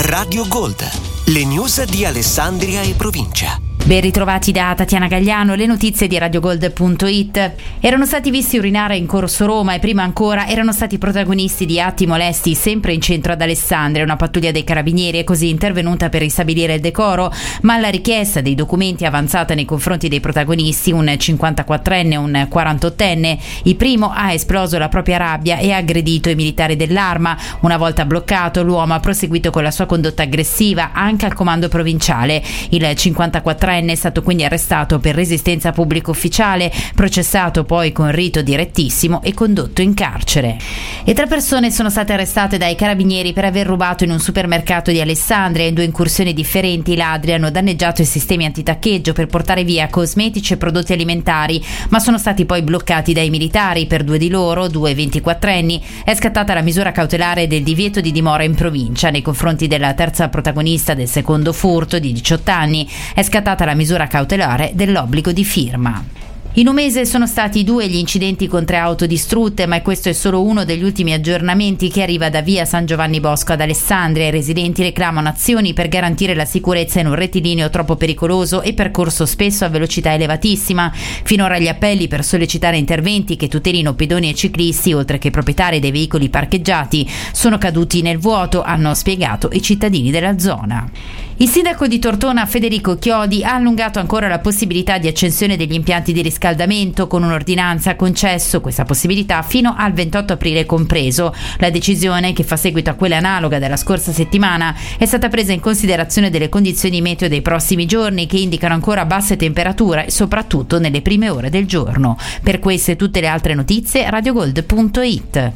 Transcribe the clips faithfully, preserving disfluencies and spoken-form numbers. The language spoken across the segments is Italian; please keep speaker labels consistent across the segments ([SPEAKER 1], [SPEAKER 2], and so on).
[SPEAKER 1] Radio Gold, le news di Alessandria e provincia.
[SPEAKER 2] Ben ritrovati da Tatiana Gagliano, le notizie di radiogold punto it. Erano stati visti urinare in Corso Roma e prima ancora erano stati protagonisti di atti molesti sempre in centro ad Alessandria. Una pattuglia dei carabinieri è così intervenuta per ristabilire il decoro, ma alla richiesta dei documenti avanzata nei confronti dei protagonisti, un cinquantaquattrenne e un quarantottenne, il primo ha esploso la propria rabbia e ha aggredito i militari dell'Arma. Una volta bloccato, l'uomo ha proseguito con la sua condotta aggressiva anche al comando provinciale. Il cinquantaquattrenne è stato quindi arrestato per resistenza pubblico ufficiale, processato poi con rito direttissimo e condotto in carcere. E tre persone sono state arrestate dai carabinieri per aver rubato in un supermercato di Alessandria. In due incursioni differenti i ladri hanno danneggiato i sistemi antitaccheggio per portare via cosmetici e prodotti alimentari, ma sono stati poi bloccati dai militari. Per due di loro, due ventiquattrenni, è scattata la misura cautelare del divieto di dimora in provincia. Nei confronti della terza protagonista del secondo furto, di diciotto anni, è scattata la misura cautelare dell'obbligo di firma. In un mese sono stati due gli incidenti con tre auto distrutte, ma questo è solo uno degli ultimi aggiornamenti che arriva da via San Giovanni Bosco ad Alessandria. I residenti reclamano azioni per garantire la sicurezza in un rettilineo troppo pericoloso e percorso spesso a velocità elevatissima. Finora gli appelli per sollecitare interventi che tutelino pedoni e ciclisti, oltre che proprietari dei veicoli parcheggiati, sono caduti nel vuoto, hanno spiegato i cittadini della zona. Il sindaco di Tortona, Federico Chiodi, ha allungato ancora la possibilità di accensione degli impianti di riscaldamento. Con un'ordinanza ha concesso questa possibilità fino al ventotto aprile compreso. La decisione, che fa seguito a quella analoga della scorsa settimana, è stata presa in considerazione delle condizioni meteo dei prossimi giorni, che indicano ancora basse temperature, soprattutto nelle prime ore del giorno. Per queste e tutte le altre notizie, radiogold punto it.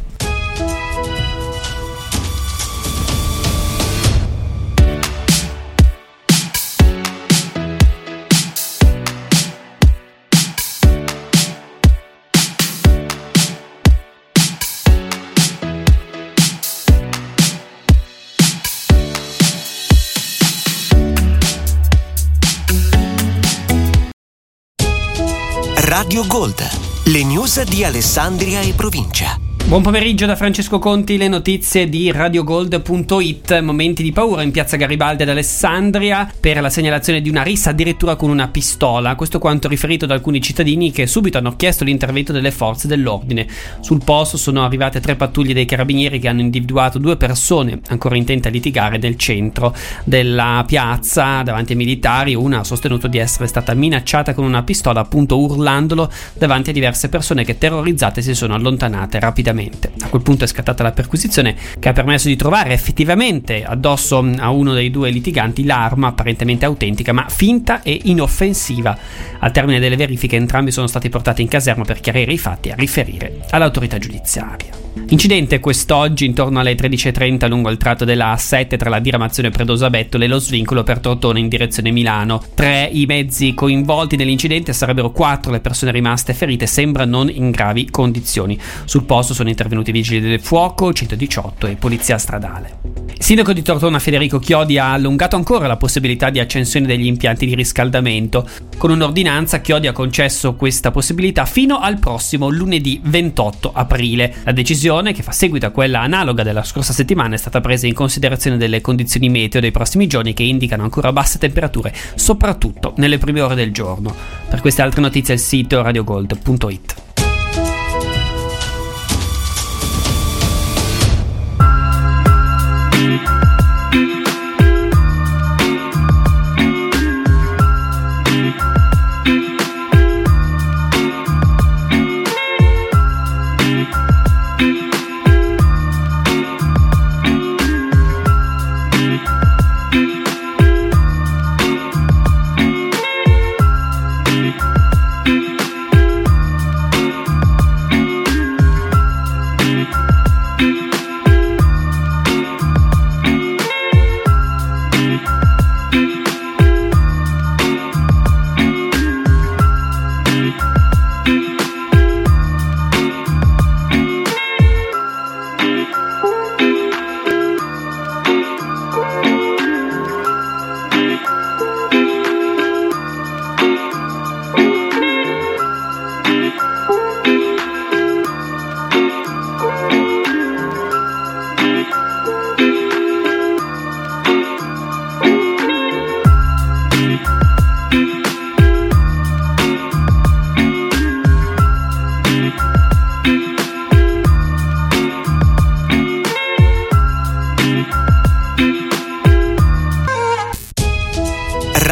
[SPEAKER 1] Radio Gold, le news di Alessandria e provincia.
[SPEAKER 3] Buon pomeriggio da Francesco Conti, le notizie di radiogold punto it. Momenti di paura in piazza Garibaldi ad Alessandria per la segnalazione di una rissa addirittura con una pistola. Questo quanto riferito da alcuni cittadini che subito hanno chiesto l'intervento delle forze dell'ordine. Sul posto sono arrivate tre pattuglie dei carabinieri che hanno individuato due persone ancora intente a litigare nel centro della piazza davanti ai militari. Una ha sostenuto di essere stata minacciata con una pistola, appunto urlandolo davanti a diverse persone che, terrorizzate, si sono allontanate rapidamente. A quel punto è scattata la perquisizione che ha permesso di trovare effettivamente addosso a uno dei due litiganti l'arma, apparentemente autentica ma finta e inoffensiva. Al termine delle verifiche entrambi sono stati portati in caserma per chiarire i fatti e a riferire all'autorità giudiziaria. Incidente quest'oggi intorno alle tredici e trenta lungo il tratto della A sette tra la diramazione Predosa-Bettole e lo svincolo per Tortona in direzione Milano. Tre i mezzi coinvolti nell'incidente, sarebbero quattro le persone rimaste ferite, sembra non in gravi condizioni. Sul posto sono intervenuti vigili del fuoco, centodiciotto e polizia stradale. Il sindaco di Tortona, Federico Chiodi, ha allungato ancora la possibilità di accensione degli impianti di riscaldamento. Con un'ordinanza Chiodi ha concesso questa possibilità fino al prossimo lunedì ventotto aprile. La decisione, che fa seguito a quella analoga della scorsa settimana, è stata presa in considerazione delle condizioni meteo dei prossimi giorni, che indicano ancora basse temperature, soprattutto nelle prime ore del giorno. Per queste altre notizie il sito radiogold punto it.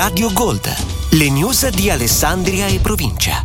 [SPEAKER 1] Radio Gold, le news di Alessandria e provincia.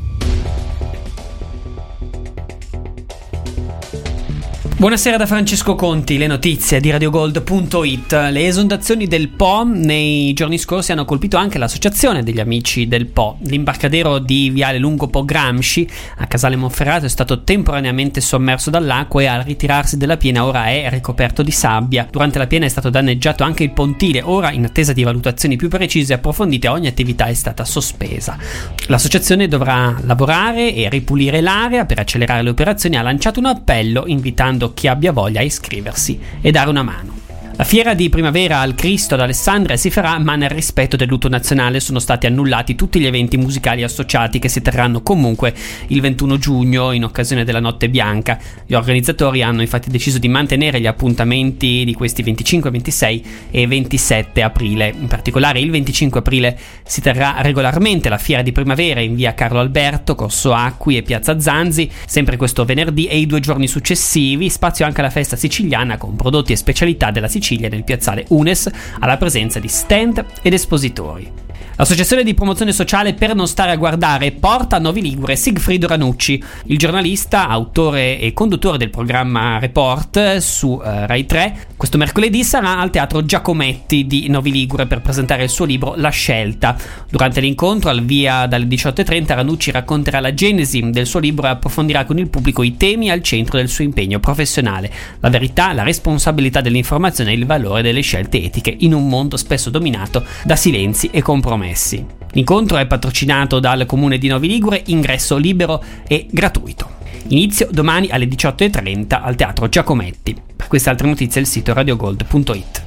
[SPEAKER 3] Buonasera da Francesco Conti, le notizie di radiogold punto it. Le esondazioni del Po nei giorni scorsi hanno colpito anche l'associazione degli amici del Po. L'imbarcadero di Viale Lungo Po Gramsci a Casale Monferrato è stato temporaneamente sommerso dall'acqua e al ritirarsi della piena ora è ricoperto di sabbia. Durante la piena è stato danneggiato anche il pontile, ora in attesa di valutazioni più precise e approfondite ogni attività è stata sospesa. L'associazione dovrà lavorare e ripulire l'area. Per accelerare le operazioni ha lanciato un appello invitando chi abbia voglia a iscriversi e dare una mano. La fiera di primavera al Cristo ad Alessandria si farà, ma nel rispetto del lutto nazionale sono stati annullati tutti gli eventi musicali associati che si terranno comunque il ventuno giugno in occasione della Notte Bianca. Gli organizzatori hanno infatti deciso di mantenere gli appuntamenti di questi venticinque, ventisei e ventisette aprile. In particolare il venticinque aprile si terrà regolarmente la fiera di primavera in via Carlo Alberto, Corso Acqui e piazza Zanzi, sempre questo venerdì, e i due giorni successivi spazio anche alla festa siciliana con prodotti e specialità della Sicilia nel piazzale Unes, alla presenza di stand ed espositori. L'associazione di promozione sociale Per non stare a guardare porta a Novi Ligure Sigfrido Ranucci. Il giornalista, autore e conduttore del programma Report su eh, Rai tre, questo mercoledì sarà al Teatro Giacometti di Novi Ligure per presentare il suo libro La Scelta. Durante l'incontro al via dalle diciotto e trenta Ranucci racconterà la genesi del suo libro e approfondirà con il pubblico i temi al centro del suo impegno professionale: la verità, la responsabilità dell'informazione e il valore delle scelte etiche in un mondo spesso dominato da silenzi e compromessi. L'incontro è patrocinato dal comune di Novi Ligure, ingresso libero e gratuito. Inizio domani alle diciotto e trenta al Teatro Giacometti. Per queste altre notizie il sito radiogold punto it.